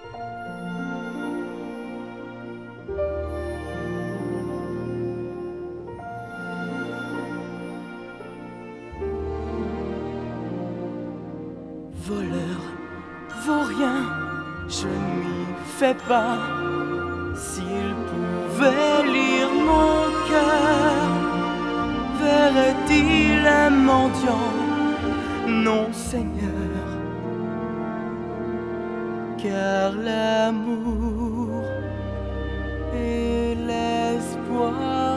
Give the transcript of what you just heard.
Voleur, vaurien, je ne m'y fais pas. S'il pouvait lire mon cœur, verrait-il un mendiant? Non, Seigneur, car l'amour est l'espoir.